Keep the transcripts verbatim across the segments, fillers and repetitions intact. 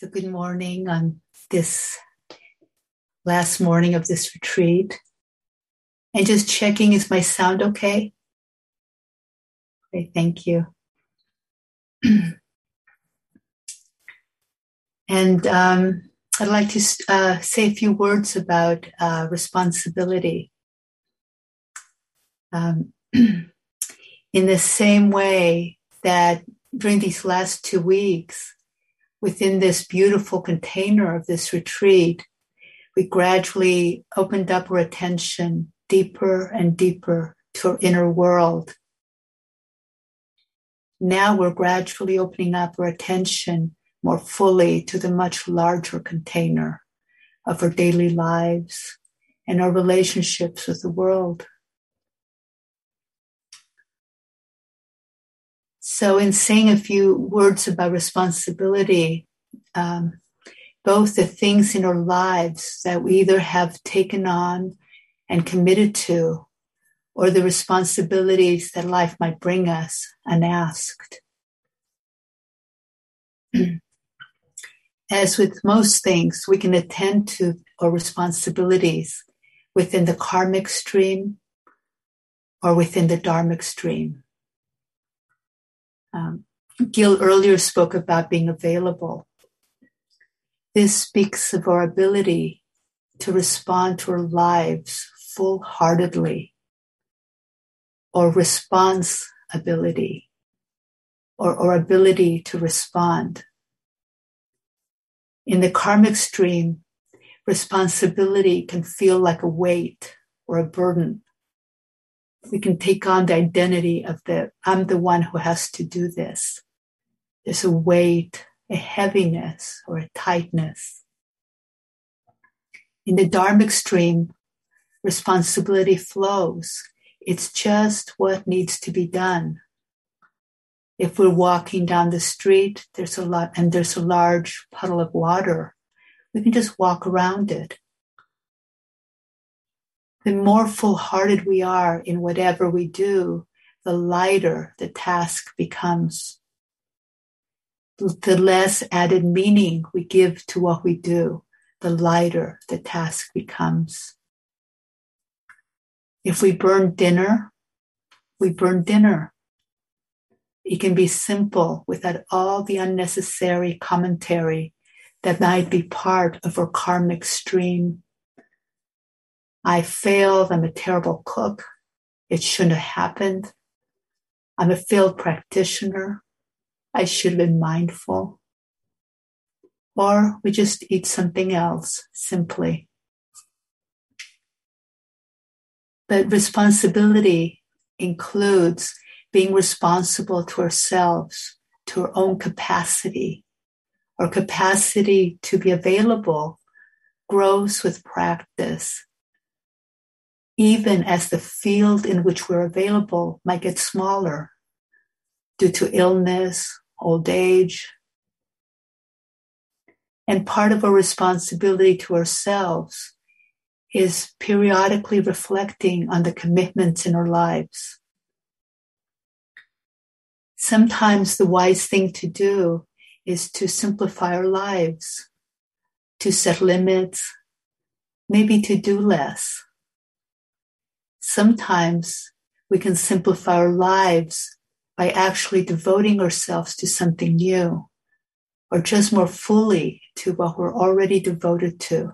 So good morning on this last morning of this retreat. And just checking, is my sound okay? Okay, thank you. And um, I'd like to uh, say a few words about uh, responsibility. Um, in the same way that during these last two weeks, within this beautiful container of this retreat, we gradually opened up our attention deeper and deeper to our inner world. Now we're gradually opening up our attention more fully to the much larger container of our daily lives and our relationships with the world. So in saying a few words about responsibility, um, both the things in our lives that we either have taken on and committed to, or the responsibilities that life might bring us unasked. As with most things, we can attend to our responsibilities within the karmic stream or within the dharmic stream. Um, Gil earlier spoke about being available. This speaks of our ability to respond to our lives full-heartedly, or response ability, or our ability to respond. In the karmic stream, responsibility can feel like a weight or a burden. We can take on the identity of the, I'm the one who has to do this. There's a weight, a heaviness, or a tightness. In the dharmic stream, responsibility flows. It's just what needs to be done. If we're walking down the street, there's a lot, and there's a large puddle of water, we can just walk around it. The more full-hearted we are in whatever we do, the lighter the task becomes. The less added meaning we give to what we do, the lighter the task becomes. If we burn dinner, we burn dinner. It can be simple without all the unnecessary commentary that might be part of our karmic stream. I failed. I'm a terrible cook. It shouldn't have happened. I'm a failed practitioner. I should have been mindful. Or we just eat something else, simply. But responsibility includes being responsible to ourselves, to our own capacity. Our capacity to be available grows with practice, even as the field in which we're available might get smaller due to illness, old age. And part of our responsibility to ourselves is periodically reflecting on the commitments in our lives. Sometimes the wise thing to do is to simplify our lives, to set limits, maybe to do less. Sometimes we can simplify our lives by actually devoting ourselves to something new, or just more fully to what we're already devoted to.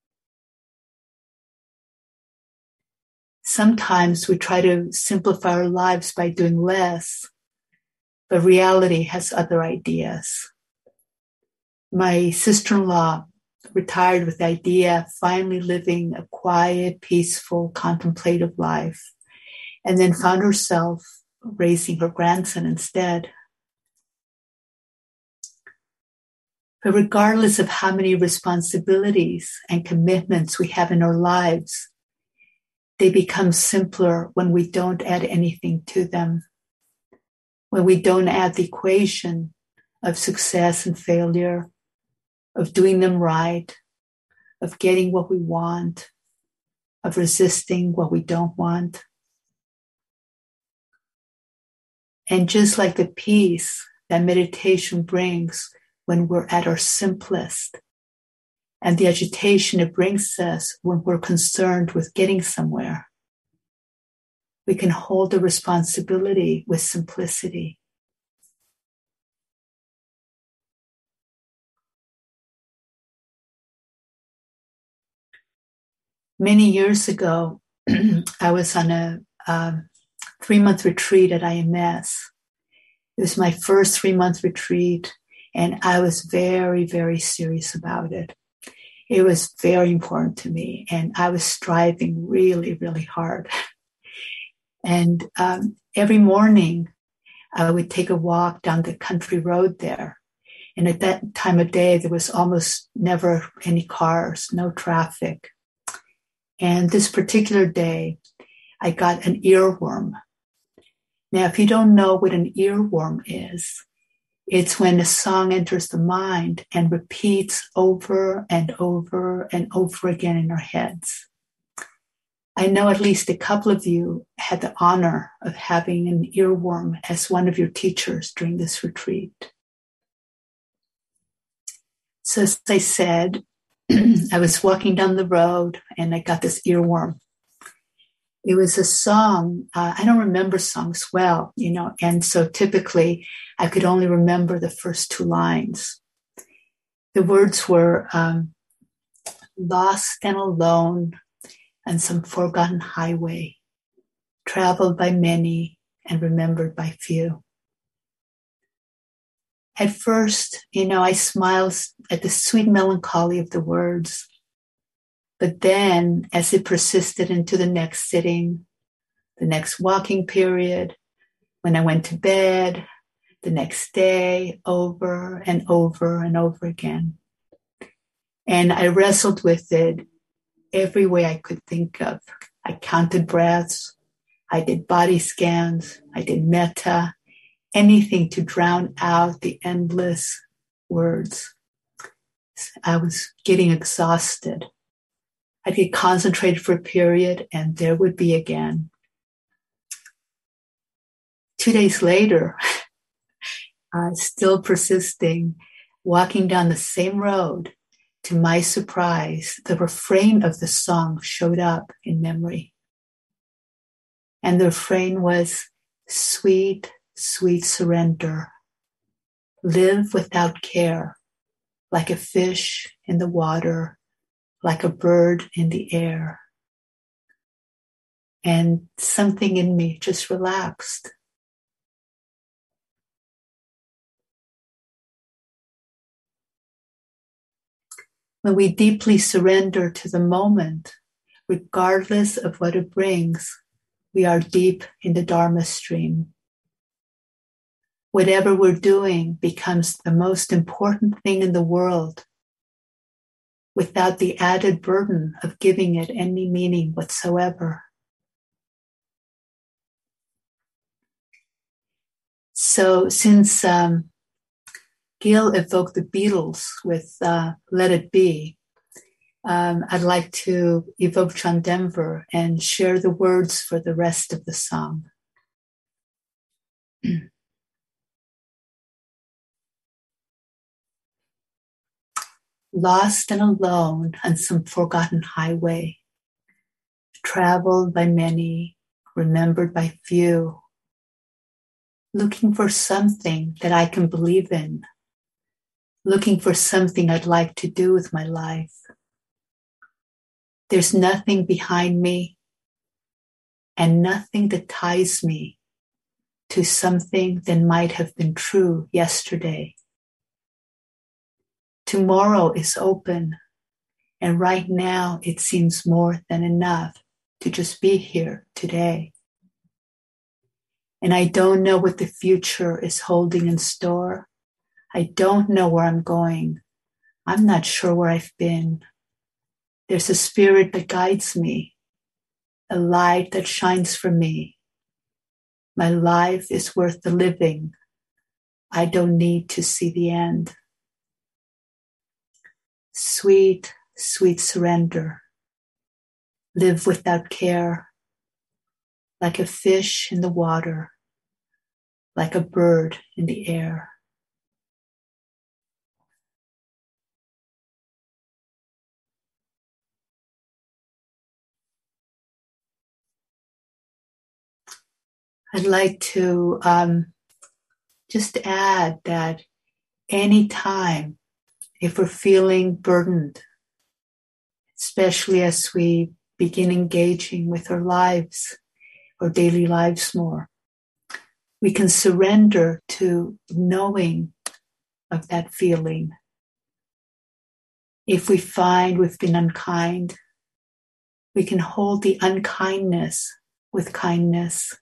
Sometimes we try to simplify our lives by doing less, but reality has other ideas. My sister-in-law retired with the idea of finally living a quiet, peaceful, contemplative life, and then found herself raising her grandson instead. But regardless of how many responsibilities and commitments we have in our lives, they become simpler when we don't add anything to them, when we don't add the equation of success and failure, of doing them right, of getting what we want, of resisting what we don't want. And just like the peace that meditation brings when we're at our simplest, and the agitation it brings us when we're concerned with getting somewhere. We can hold the responsibility with simplicity. Many years ago, I was on a um, three-month retreat at I M S. It was my first three-month retreat, and I was very, very serious about it. It was very important to me, and I was striving really, really hard. And um, every morning, I would take a walk down the country road there. And at that time of day, there was almost never any cars, no traffic. And this particular day, I got an earworm. Now, if you don't know what an earworm is, it's when a song enters the mind and repeats over and over and over again in our heads. I know at least a couple of you had the honor of having an earworm as one of your teachers during this retreat. So as I said, I was walking down the road and I got this earworm. It was a song. Uh, I don't remember songs well, you know, and so typically I could only remember the first two lines. The words were um, lost and alone on some forgotten highway, traveled by many and remembered by few. At first, you know, I smiled at the sweet melancholy of the words. But then, as it persisted into the next sitting, the next walking period, when I went to bed, the next day, over and over and over again. And I wrestled with it every way I could think of. I counted breaths. I did body scans. I did metta, anything to drown out the endless words. I was getting exhausted. I'd get concentrated for a period, and there would be again. Two days later, uh, still persisting, walking down the same road, to my surprise, the refrain of the song showed up in memory. And the refrain was, sweet, sweet surrender. Live without care, like a fish in the water, like a bird in the air. And something in me just relaxed. When we deeply surrender to the moment, regardless of what it brings, we are deep in the Dharma stream. Whatever we're doing becomes the most important thing in the world, without the added burden of giving it any meaning whatsoever. So since um, Gil evoked the Beatles with uh, Let It Be, um, I'd like to evoke John Denver and share the words for the rest of the song. Lost and alone on some forgotten highway, traveled by many, remembered by few, looking for something that I can believe in, looking for something I'd like to do with my life. There's nothing behind me and nothing that ties me to something that might have been true yesterday. Tomorrow is open, and right now it seems more than enough to just be here today. And I don't know what the future is holding in store. I don't know where I'm going. I'm not sure where I've been. There's a spirit that guides me, a light that shines for me. My life is worth the living. I don't need to see the end. Sweet, sweet surrender. Live without care, like a fish in the water, like a bird in the air. I'd like to um, just add that anytime, if we're feeling burdened, especially as we begin engaging with our lives, our daily lives more, we can surrender to knowing of that feeling. If we find we've been unkind, we can hold the unkindness with kindness.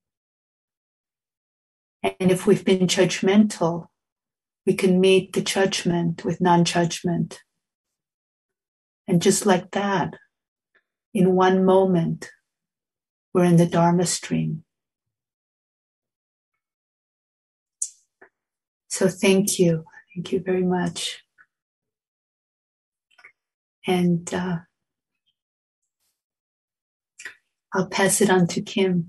And if we've been judgmental, we can meet the judgment with non-judgment. And just like that, in one moment, we're in the Dharma stream. So thank you. Thank you very much. And uh, I'll pass it on to Kim.